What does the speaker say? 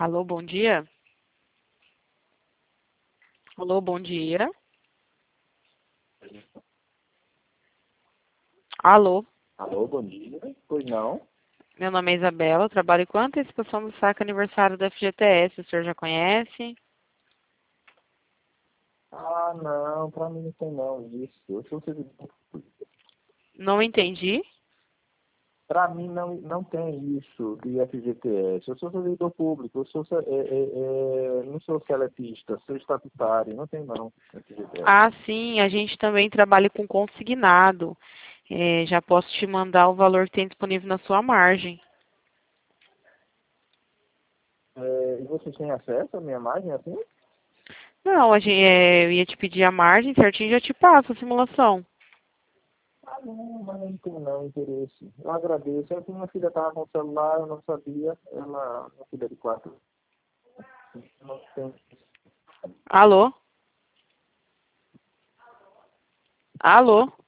Alô, bom dia. Alô, bom dia. Alô, Alô, bom dia. Pois não? meu nome é Isabela, eu trabalho com a antecipação do saque aniversário da FGTS, o senhor já conhece? Ah, não, pra mim não tem não isso. Eu sou servidor público. Não entendi. Pra mim não tem isso de FGTS. Eu sou servidor público, não sou seletista, sou estatutário, não tem não FGTS. Ah, sim, a gente também trabalha com consignado. Já posso te mandar o valor que tem disponível na sua margem. E vocês têm acesso à minha imagem assim? Não, eu ia te pedir a margem certinho e já te passo a simulação. Ah, não, mas não tem não interesse. Eu agradeço. É que minha filha estava com o celular, eu não sabia. Minha filha de 4 não tem. Alô? Alô?